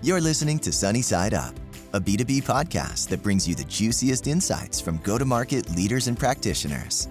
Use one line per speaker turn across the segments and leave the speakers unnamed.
You're listening to Sunny Side Up, a B2B podcast that brings you the juiciest insights from go-to-market leaders and practitioners.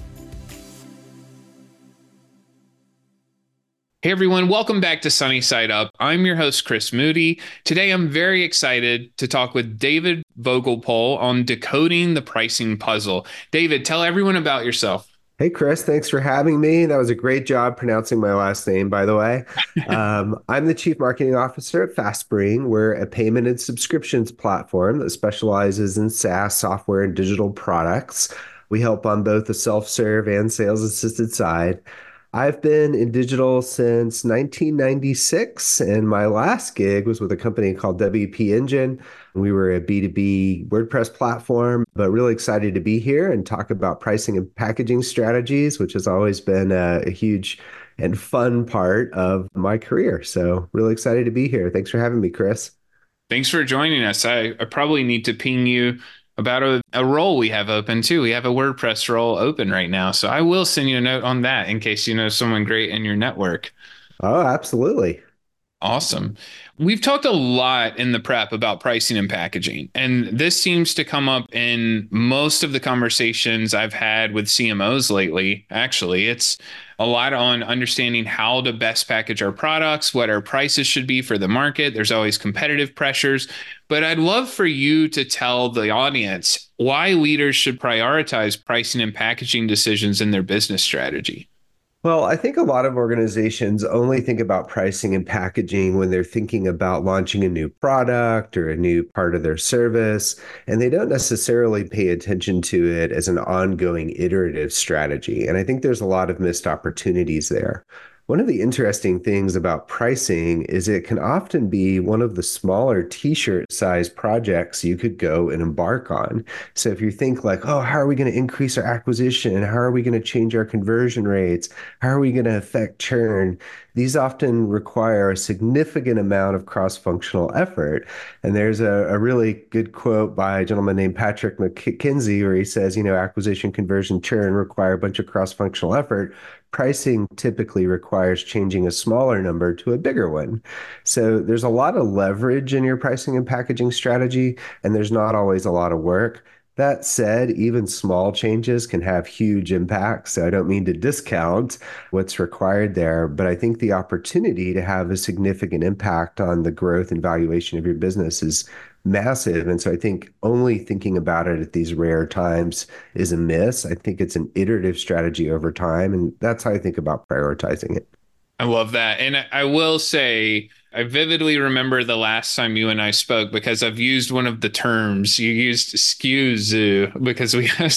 Hey everyone, welcome back to Sunny Side Up. I'm your host, Chris Moody. Today I'm very excited to talk with David Vogelpohl on decoding the pricing puzzle. David, tell everyone about yourself.
Hey, Chris, thanks for having me. That was a great job pronouncing my last name, by the way. I'm the Chief Marketing Officer at FastSpring. We're a payment and subscriptions platform that specializes in SaaS software and digital products. We help on both the self-serve and sales-assisted side. I've been in digital since 1996, and my last gig was with a company called WP Engine. We were a B2B WordPress platform, but really excited to be here and talk about pricing and packaging strategies, which has always been a huge and fun part of my career. So really excited to be here. Thanks for having me, Chris.
Thanks for joining us. I probably need to ping you about a role we have open too. We have a WordPress role open right now. So I will send you a note on that in case you know someone great in your network.
Oh, absolutely.
Awesome. We've talked a lot in the prep about pricing and packaging, and this seems to come up in most of the conversations I've had with CMOs lately. Actually, it's a lot on understanding how to best package our products, what our prices should be for the market. There's always competitive pressures, but I'd love for you to tell the audience why leaders should prioritize pricing and packaging decisions in their business strategy.
Well, I think a lot of organizations only think about pricing and packaging when they're thinking about launching a new product or a new part of their service, and they don't necessarily pay attention to it as an ongoing iterative strategy. And I think there's a lot of missed opportunities there. One of the interesting things about pricing is it can often be one of the smaller t-shirt size projects you could go and embark on. So if you think like, oh, how are we going to increase our acquisition? How are we going to change our conversion rates? How are we going to affect churn? These often require a significant amount of cross-functional effort. And there's a really good quote by a gentleman named Patrick McKinsey where he says, acquisition, conversion, churn require a bunch of cross-functional effort. Pricing typically requires changing a smaller number to a bigger one. So there's a lot of leverage in your pricing and packaging strategy, and there's not always a lot of work. That said, even small changes can have huge impacts. So I don't mean to discount what's required there, but I think the opportunity to have a significant impact on the growth and valuation of your business is massive. And so I think only thinking about it at these rare times is a miss. I think it's an iterative strategy over time. And that's how I think about prioritizing it.
I love that. And I will say, I vividly remember the last time you and I spoke because I've used one of the terms. You used SKUs because we have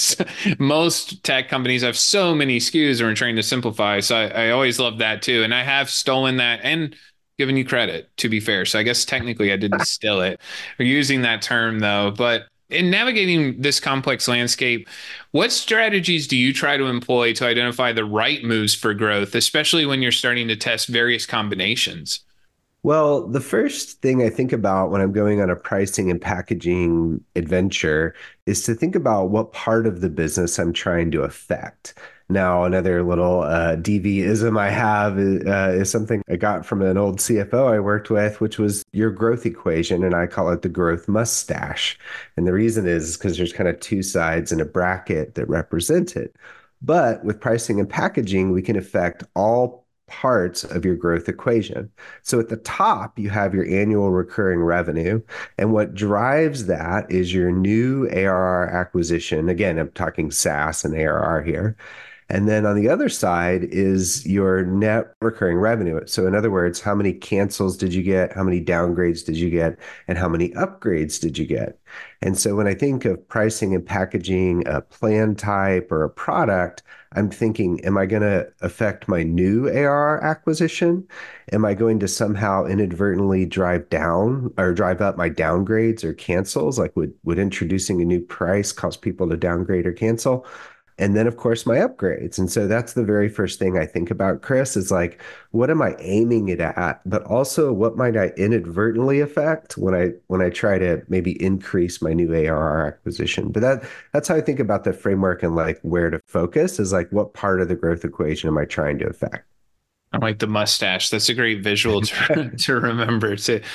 most tech companies have so many SKUs and we're trying to simplify. So I always love that too. And I have stolen that and given you credit, to be fair. So I guess technically I didn't steal it. We're using that term though. But in navigating this complex landscape, what strategies do you try to employ to identify the right moves for growth, especially when you're starting to test various combinations?
Well, the first thing I think about when I'm going on a pricing and packaging adventure is to think about what part of the business I'm trying to affect. Now, another little DV-ism I have is something I got from an old CFO I worked with, which was your growth equation, and I call it the growth mustache. And the reason is because there's kind of two sides in a bracket that represent it. But with pricing and packaging, we can affect all parts of your growth equation. So at the top, you have your annual recurring revenue. And what drives that is your new ARR acquisition. Again, I'm talking SaaS and ARR here. And then on the other side is your net recurring revenue. So in other words, how many cancels did you get? How many downgrades did you get? And how many upgrades did you get? And so when I think of pricing and packaging a plan type or a product, I'm thinking, am I going to affect my new ARR acquisition? Am I going to somehow inadvertently drive down or drive up my downgrades or cancels? Like would introducing a new price cause people to downgrade or cancel? And then, of course, my upgrades. And so that's the very first thing I think about, Chris, is like, what am I aiming it at? But also, what might I inadvertently affect when I try to maybe increase my new ARR acquisition? But that's how I think about the framework and like where to focus is like, what part of the growth equation am I trying to affect?
I like the mustache. That's a great visual to remember too.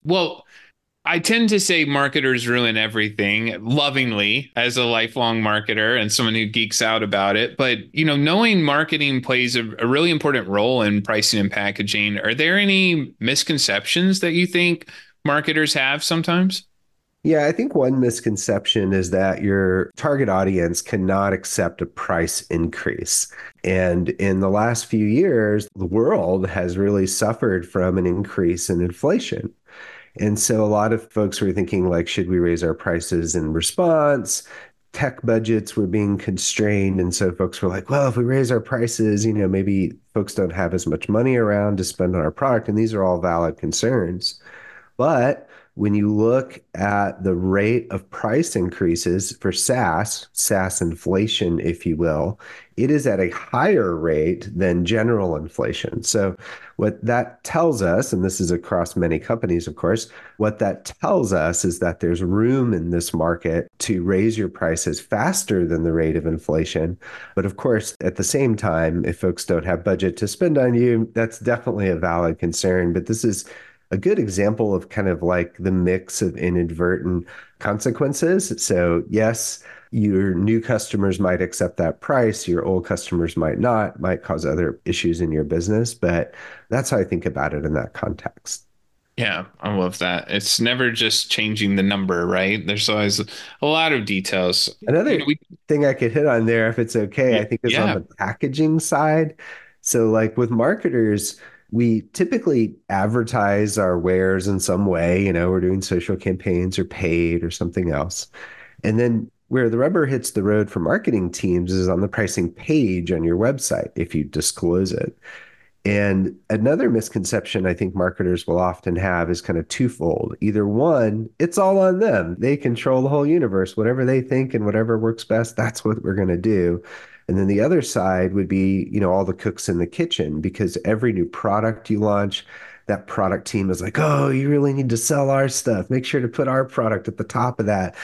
Well, I tend to say marketers ruin everything lovingly as a lifelong marketer and someone who geeks out about it. But, knowing marketing plays a really important role in pricing and packaging, are there any misconceptions that you think marketers have sometimes?
Yeah, I think one misconception is that your target audience cannot accept a price increase. And in the last few years, the world has really suffered from an increase in inflation. And so a lot of folks were thinking, like, should we raise our prices in response? Tech budgets were being constrained. And so folks were like, well, if we raise our prices, maybe folks don't have as much money around to spend on our product. And these are all valid concerns. But when you look at the rate of price increases for SaaS inflation, if you will, it is at a higher rate than general inflation. So, what that tells us, and this is across many companies, of course, what that tells us is that there's room in this market to raise your prices faster than the rate of inflation. But of course, at the same time, if folks don't have budget to spend on you, that's definitely a valid concern. But this is a good example of kind of like the mix of inadvertent consequences. So, yes, your new customers might accept that price, your old customers might not, might cause other issues in your business. But that's how I think about it in that context.
Yeah, I love that. It's never just changing the number, right? There's always a lot of details.
Another thing I could hit on there, if it's okay, I think is on
Yeah.
the packaging side. So, like with marketers, we typically advertise our wares in some way. We're doing social campaigns or paid or something else. And then where the rubber hits the road for marketing teams is on the pricing page on your website if you disclose it. And another misconception I think marketers will often have is kind of twofold. Either one, it's all on them. They control the whole universe. Whatever they think and whatever works best, that's what we're going to do. And then the other side would be, all the cooks in the kitchen, because every new product you launch, that product team is like, oh, you really need to sell our stuff. Make sure to put our product at the top of that,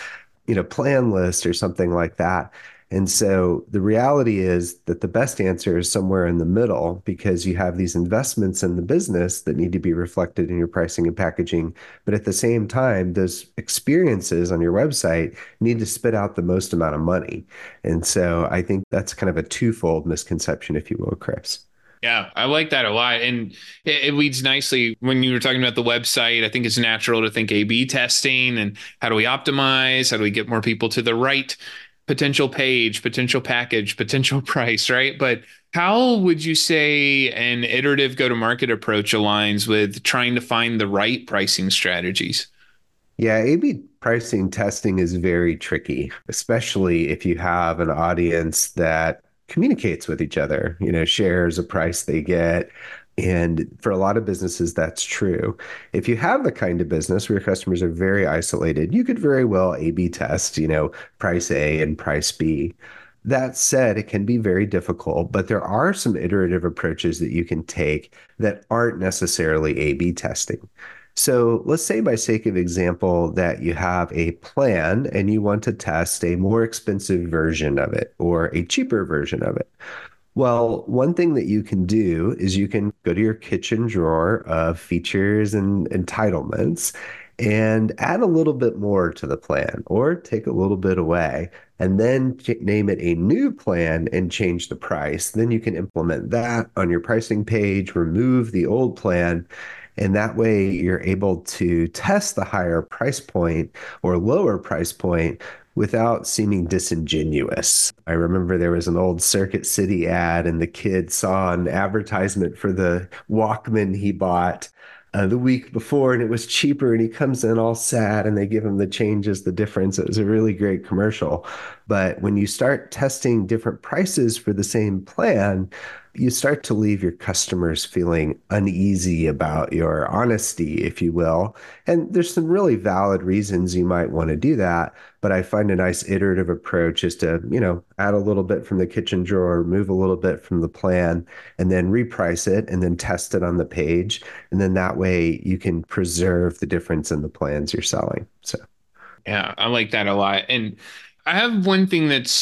plan list or something like that. And so the reality is that the best answer is somewhere in the middle, because you have these investments in the business that need to be reflected in your pricing and packaging. But at the same time, those experiences on your website need to spit out the most amount of money. And so I think that's kind of a twofold misconception, if you will, Chris.
Yeah, I like that a lot. And it leads nicely when you were talking about the website. I think it's natural to think A/B testing and how do we optimize? How do we get more people to the right potential page, potential package, potential price, right? But how would you say an iterative go-to-market approach aligns with trying to find the right pricing strategies?
Yeah, A/B pricing testing is very tricky, especially if you have an audience that communicates with each other, shares a price they get. And for a lot of businesses, that's true. If you have the kind of business where your customers are very isolated, you could very well A/B test, price A and price B. That said, it can be very difficult, but there are some iterative approaches that you can take that aren't necessarily A/B testing. So let's say, by sake of example, that you have a plan and you want to test a more expensive version of it or a cheaper version of it. Well, one thing that you can do is you can go to your kitchen drawer of features and entitlements and add a little bit more to the plan or take a little bit away and then name it a new plan and change the price. Then you can implement that on your pricing page, remove the old plan. And that way you're able to test the higher price point or lower price point without seeming disingenuous. I remember there was an old Circuit City ad, and the kid saw an advertisement for the Walkman he bought the week before, and it was cheaper. And he comes in all sad, and they give him the changes, the difference. It was a really great commercial. But when you start testing different prices for the same plan, you start to leave your customers feeling uneasy about your honesty, if you will. And there's some really valid reasons you might want to do that. But I find a nice iterative approach is to, add a little bit from the kitchen drawer, move a little bit from the plan, and then reprice it and then test it on the page. And then that way you can preserve the difference in the plans you're selling. So,
Yeah, I like that a lot. And I have one thing that's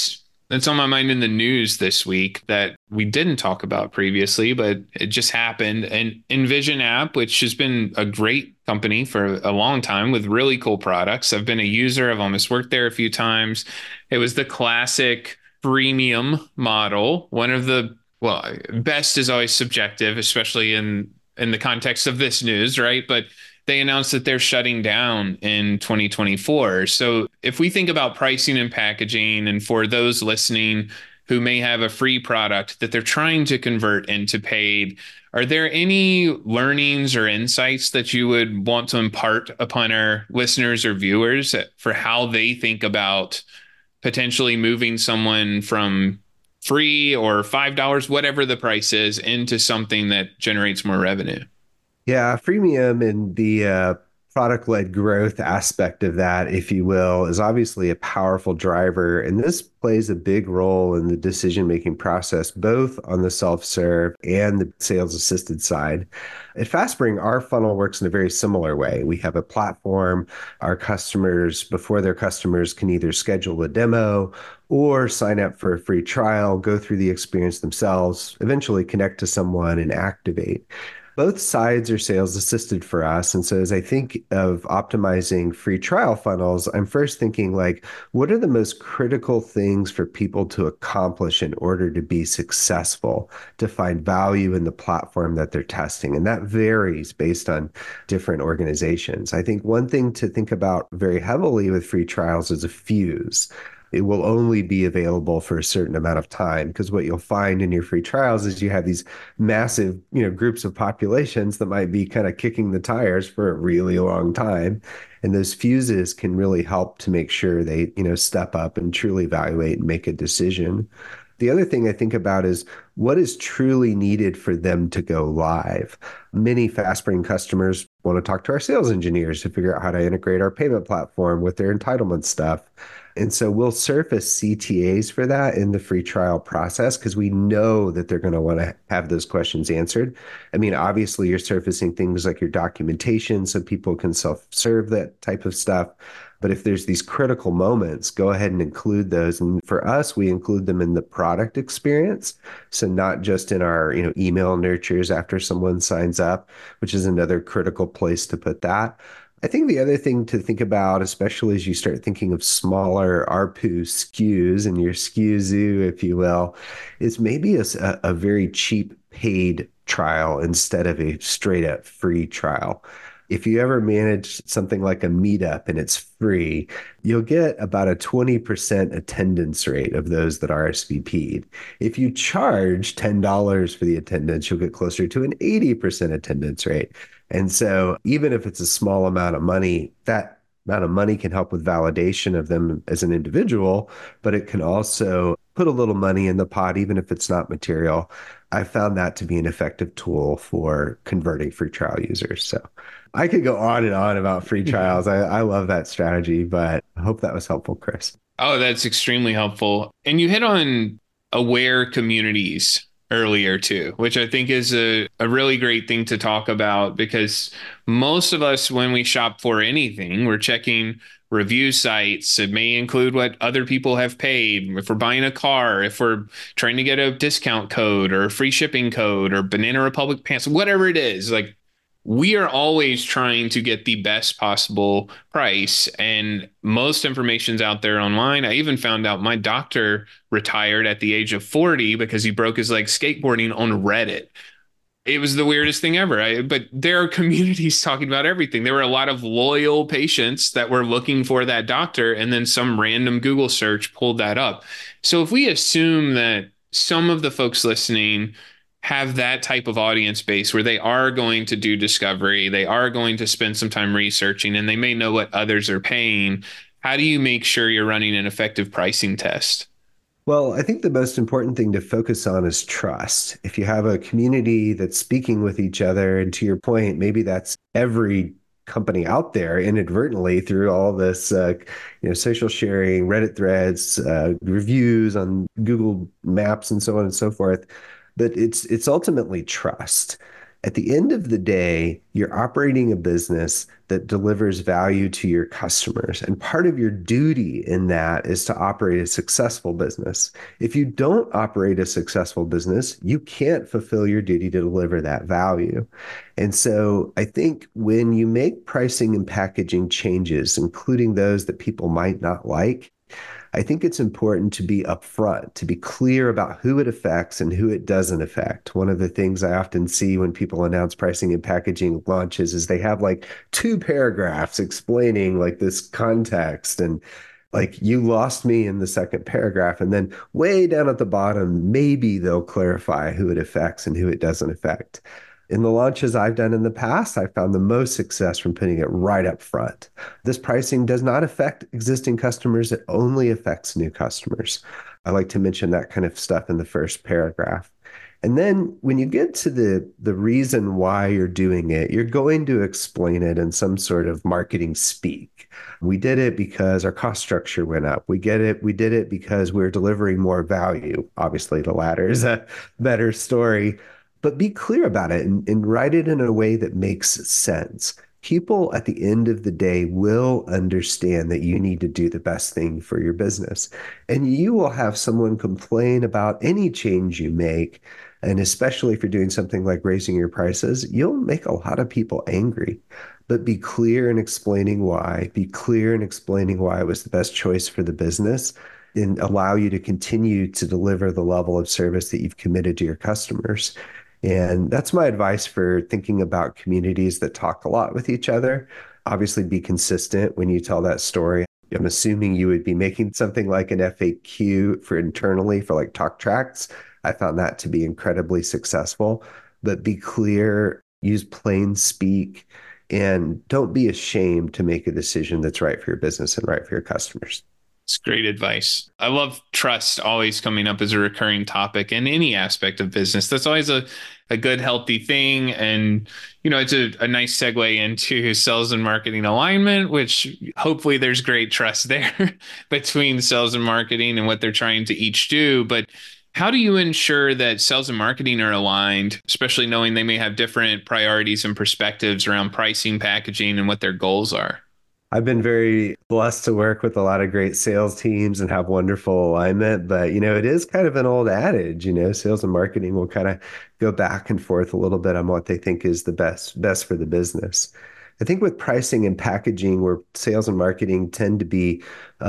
That's on my mind in the news this week that we didn't talk about previously, but it just happened. And Envision app, which has been a great company for a long time with really cool products. I've been a user, I've almost worked there a few times. It was the classic freemium model. One of the, well, best is always subjective, especially in the context of this news, right? But they announced that they're shutting down in 2024. So if we think about pricing and packaging, and for those listening who may have a free product that they're trying to convert into paid, are there any learnings or insights that you would want to impart upon our listeners or viewers for how they think about potentially moving someone from free or $5, whatever the price is, into something that generates more revenue?
Yeah, freemium and the product-led growth aspect of that, if you will, is obviously a powerful driver. And this plays a big role in the decision-making process, both on the self-serve and the sales assisted side. At FastSpring, our funnel works in a very similar way. We have a platform. Our customers, before their customers, can either schedule a demo or sign up for a free trial, go through the experience themselves, eventually connect to someone and activate. Both sides are sales assisted for us. And so as I think of optimizing free trial funnels, I'm first thinking like, what are the most critical things for people to accomplish in order to be successful, to find value in the platform that they're testing? And that varies based on different organizations. I think one thing to think about very heavily with free trials is a fuse. It will only be available for a certain amount of time, because what you'll find in your free trials is you have these massive, groups of populations that might be kind of kicking the tires for a really long time. And those fuses can really help to make sure they, step up and truly evaluate and make a decision. The other thing I think about is what is truly needed for them to go live. Many FastSpring customers want to talk to our sales engineers to figure out how to integrate our payment platform with their entitlement stuff. And so we'll surface CTAs for that in the free trial process, because we know that they're going to want to have those questions answered. I mean, obviously, you're surfacing things like your documentation so people can self-serve that type of stuff. But if there's these critical moments, go ahead and include those. And for us, we include them in the product experience. So not just in our, email nurtures after someone signs up, which is another critical place to put that. I think the other thing to think about, especially as you start thinking of smaller ARPU SKUs and your SKU zoo, if you will, is maybe a very cheap paid trial instead of a straight up free trial. If you ever manage something like a meetup and it's free, you'll get about a 20% attendance rate of those that RSVP'd. If you charge $10 for the attendance, you'll get closer to an 80% attendance rate. And so even if it's a small amount of money, that amount of money can help with validation of them as an individual, but it can also put a little money in the pot, even if it's not material. I found that to be an effective tool for converting free trial users. So I could go on and on about free trials. I love that strategy, but I hope that was helpful, Chris.
Oh, that's extremely helpful. And you hit on aware communities earlier too, which I think is a really great thing to talk about, because most of us, when we shop for anything, we're checking review sites. It may include what other people have paid. If we're buying a car, if we're trying to get a discount code or a free shipping code or Banana Republic pants, whatever it is, like, we are always trying to get the best possible price, and most information's out there online. I even found out my doctor retired at the age of 40 because he broke his leg skateboarding on Reddit. It was the weirdest thing ever. But there are communities talking about everything. There were a lot of loyal patients that were looking for that doctor, and then some random Google search pulled that up. So if we assume that some of the folks listening have that type of audience base where they are going to do discovery, they are going to spend some time researching, and they may know what others are paying, how do you make sure you're running an effective pricing test?
Well, I think the most important thing to focus on is trust. If you have a community that's speaking with each other, and to your point, maybe that's every company out there inadvertently through all this, social sharing, Reddit threads, reviews on Google Maps, and so on and so forth. But it's ultimately trust. At the end of the day, you're operating a business that delivers value to your customers. And part of your duty in that is to operate a successful business. If you don't operate a successful business, you can't fulfill your duty to deliver that value. And so I think when you make pricing and packaging changes, including those that people might not like, I think it's important to be upfront, to be clear about who it affects and who it doesn't affect. One of the things I often see when people announce pricing and packaging launches is they have like 2 paragraphs explaining like this context and like you lost me in the second paragraph. And then way down at the bottom, maybe they'll clarify who it affects and who it doesn't affect. In the launches I've done in the past, I found the most success from putting it right up front. This pricing does not affect existing customers, it only affects new customers. I like to mention that kind of stuff in the first paragraph. And then when you get to the reason why you're doing it, you're going to explain it in some sort of marketing speak. We did it because our cost structure went up. We get it. We did it because we're delivering more value. Obviously, the latter is a better story, but be clear about it and write it in a way that makes sense. People at the end of the day will understand that you need to do the best thing for your business. And you will have someone complain about any change you make. And especially if you're doing something like raising your prices, you'll make a lot of people angry. But be clear in explaining why. Be clear in explaining why it was the best choice for the business and allow you to continue to deliver the level of service that you've committed to your customers. And that's my advice for thinking about communities that talk a lot with each other. Obviously, be consistent when you tell that story. I'm assuming you would be making something like an FAQ for internally for like talk tracks. I found that to be incredibly successful, but be clear, use plain speak, and don't be ashamed to make a decision that's right for your business and right for your customers.
It's great advice. I love trust always coming up as a recurring topic in any aspect of business. That's always a good, healthy thing. And, it's a nice segue into sales and marketing alignment, which hopefully there's great trust there between sales and marketing and what they're trying to each do. But how do you ensure that sales and marketing are aligned, especially knowing they may have different priorities and perspectives around pricing, packaging, and what their goals are?
I've been very blessed to work with a lot of great sales teams and have wonderful alignment. But, it is kind of an old adage, sales and marketing will kind of go back and forth a little bit on what they think is the best for the business. I think with pricing and packaging, where sales and marketing tend to be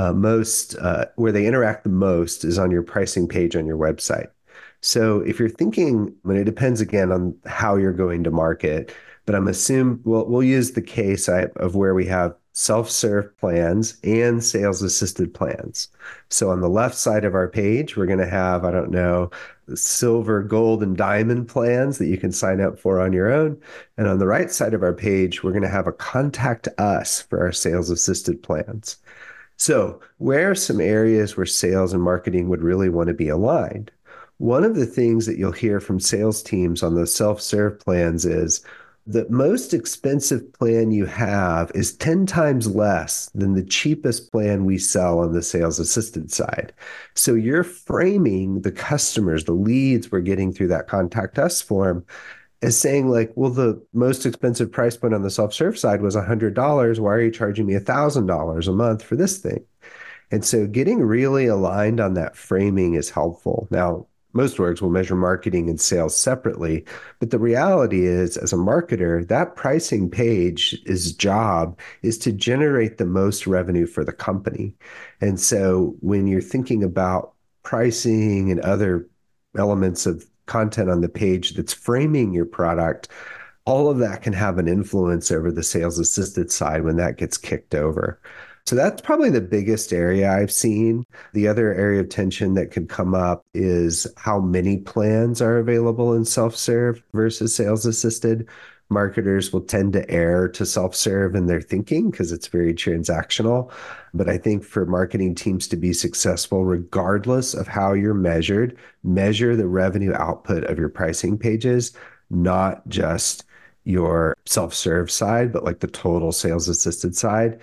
where they interact the most is on your pricing page on your website. So if you're thinking, it depends again on how you're going to market, but I'm assuming we'll use the case of where we have self-serve plans and sales assisted plans. So on the left side of our page, we're going to have, I don't know, silver, gold, and diamond plans that you can sign up for on your own. And on the right side of our page, we're going to have a contact us for our sales assisted plans. So where are some areas where sales and marketing would really want to be aligned? One of the things that you'll hear from sales teams on those self-serve plans is the most expensive plan you have is 10 times less than the cheapest plan we sell on the sales assisted side. So you're framing the customers, the leads we're getting through that contact us form as saying like, well, the most expensive price point on the self-serve side was $100. Why are you charging me $1,000 a month for this thing? And so getting really aligned on that framing is helpful. Now, most orgs will measure marketing and sales separately, but the reality is, as a marketer, that pricing page's job is to generate the most revenue for the company. And so when you're thinking about pricing and other elements of content on the page that's framing your product, all of that can have an influence over the sales assisted side when that gets kicked over. So that's probably the biggest area I've seen. The other area of tension that could come up is how many plans are available in self-serve versus sales assisted. Marketers will tend to err to self-serve in their thinking because it's very transactional. But I think for marketing teams to be successful, regardless of how you're measured, measure the revenue output of your pricing pages, not just your self-serve side, but like the total sales assisted side.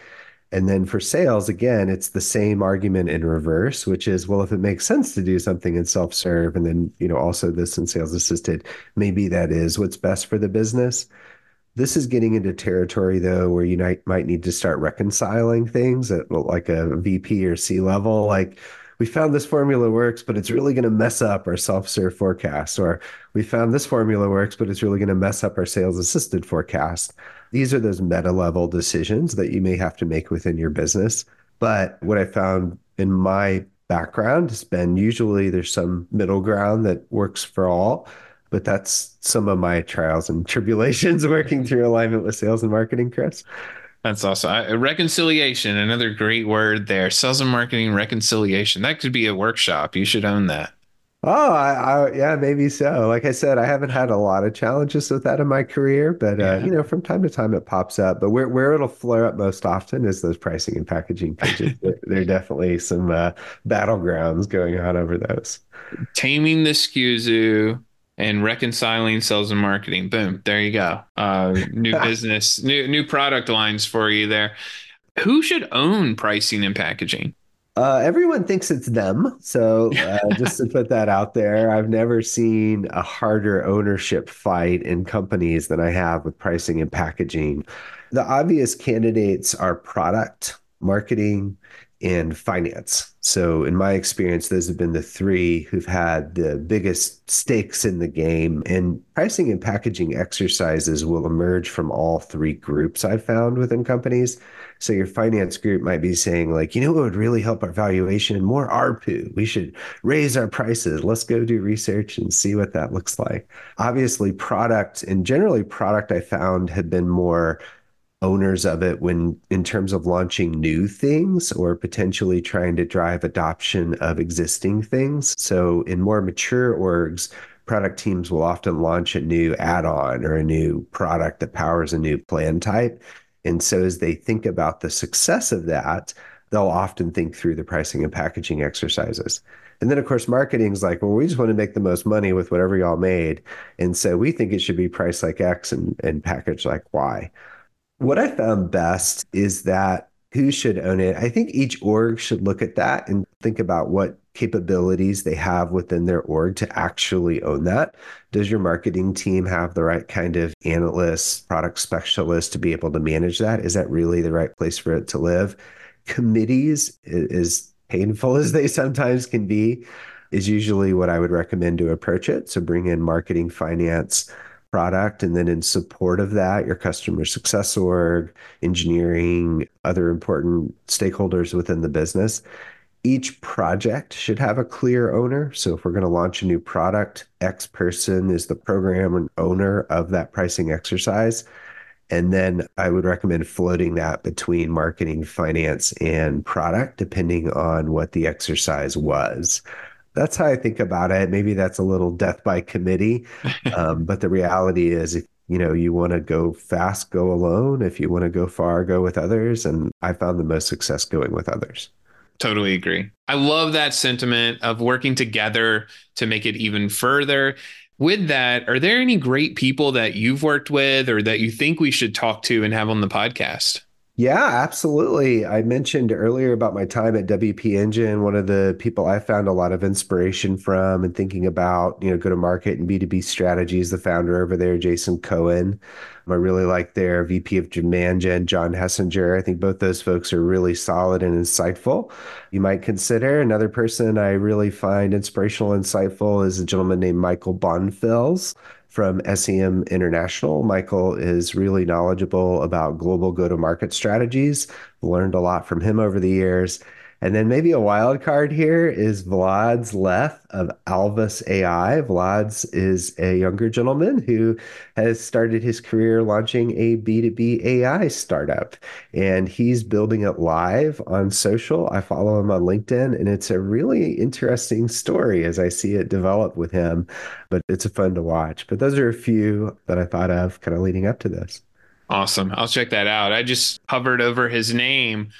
And then for sales, again, it's the same argument in reverse, which is, well, if it makes sense to do something in self-serve and then, also this in sales assisted, maybe that is what's best for the business. This is getting into territory, though, where you might need to start reconciling things at like a VP or C level. Like, we found this formula works, but it's really going to mess up our self-serve forecast. Or we found this formula works, but it's really going to mess up our sales assisted forecast. These are those meta level decisions that you may have to make within your business. But what I found in my background has been usually there's some middle ground that works for all. But that's some of my trials and tribulations working through alignment with sales and marketing, Chris.
That's awesome. Reconciliation, another great word there. Sales and marketing reconciliation. That could be a workshop. You should own that.
Oh, yeah, maybe so. Like I said, I haven't had a lot of challenges with that in my career, but
Yeah.
from time to time it pops up. But where it'll flare up most often is those pricing and packaging pages. There are definitely some battlegrounds going on over those.
Taming the SKUZU and reconciling sales and marketing. Boom. There you go. New business, new product lines for you there. Who should own pricing and packaging?
Everyone thinks it's them. So just to put that out there, I've never seen a harder ownership fight in companies than I have with pricing and packaging. The obvious candidates are product, marketing, and finance. So in my experience, those have been the three who've had the biggest stakes in the game. And pricing and packaging exercises will emerge from all three groups I've found within companies. So your finance group might be saying like, what would really help our valuation? More ARPU. We should raise our prices. Let's go do research and see what that looks like. Obviously, product and generally product I found had been more owners of it when in terms of launching new things or potentially trying to drive adoption of existing things. So in more mature orgs, product teams will often launch a new add-on or a new product that powers a new plan type. And so as they think about the success of that, they'll often think through the pricing and packaging exercises. And then, of course, marketing's like, well, we just want to make the most money with whatever y'all made. And so we think it should be priced like X and packaged like Y. What I found best is that who should own it? I think each org should look at that and think about what capabilities they have within their org to actually own that. Does your marketing team have the right kind of analysts, product specialists to be able to manage that? Is that really the right place for it to live? Committees, as painful as they sometimes can be, is usually what I would recommend to approach it. So bring in marketing, finance, product, and then in support of that, your customer success org, engineering, other important stakeholders within the business. Each project should have a clear owner. So if we're going to launch a new product, X person is the program and owner of that pricing exercise. And then I would recommend floating that between marketing, finance, and product, depending on what the exercise was. That's how I think about it. Maybe that's a little death by committee. But the reality is, if you want to go fast, go alone. If you want to go far, go with others. And I found the most success going with others.
Totally agree. I love that sentiment of working together to make it even further. With that, are there any great people that you've worked with or that you think we should talk to and have on the podcast?
Yeah, absolutely. I mentioned earlier about my time at WP Engine. One of the people I found a lot of inspiration from and thinking about, go-to-market and B2B strategies, the founder over there, Jason Cohen. I really like their VP of Demand Gen, John Hessinger. I think both those folks are really solid and insightful. You might consider another person I really find inspirational and insightful is a gentleman named Michael Bonfils from SEM International. Michael is really knowledgeable about global go-to-market strategies. Learned a lot from him over the years. And then maybe a wild card here is Vlad Zleth of Alvis AI. Vlad is a younger gentleman who has started his career launching a B2B AI startup, and he's building it live on social. I follow him on LinkedIn, and it's a really interesting story as I see it develop with him, but it's a fun to watch. But those are a few that I thought of kind of leading up to this.
Awesome. I'll check that out. I just hovered over his name.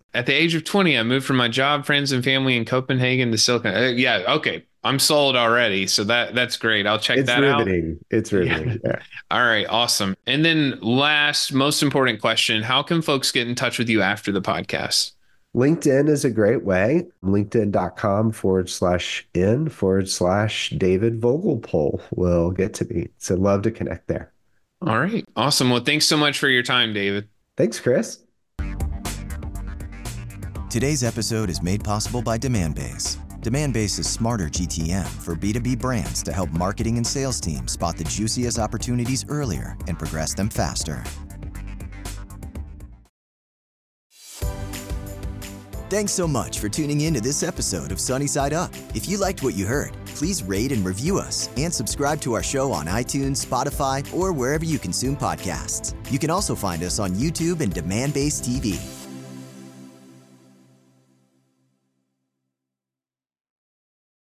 At the age of 20, I moved from my job, friends, and family in Copenhagen to Silicon. Yeah, okay. I'm sold already. So that's great. I'll check
It's
that out.
riveting. It's
Yeah.
riveting. Yeah.
All right, awesome. And then last, most important question, how can folks get in touch with you after the podcast?
LinkedIn is a great way. LinkedIn.com/in/David Vogelpohl will get to me. So love to connect there.
All right, awesome. Well, thanks so much for your time, David.
Thanks, Chris.
Today's episode is made possible by Demandbase. Demandbase is smarter GTM for B2B brands to help marketing and sales teams spot the juiciest opportunities earlier and progress them faster. Thanks so much for tuning in to this episode of Sunny Side Up. If you liked what you heard, please rate and review us and subscribe to our show on iTunes, Spotify, or wherever you consume podcasts. You can also find us on YouTube and Demandbase TV.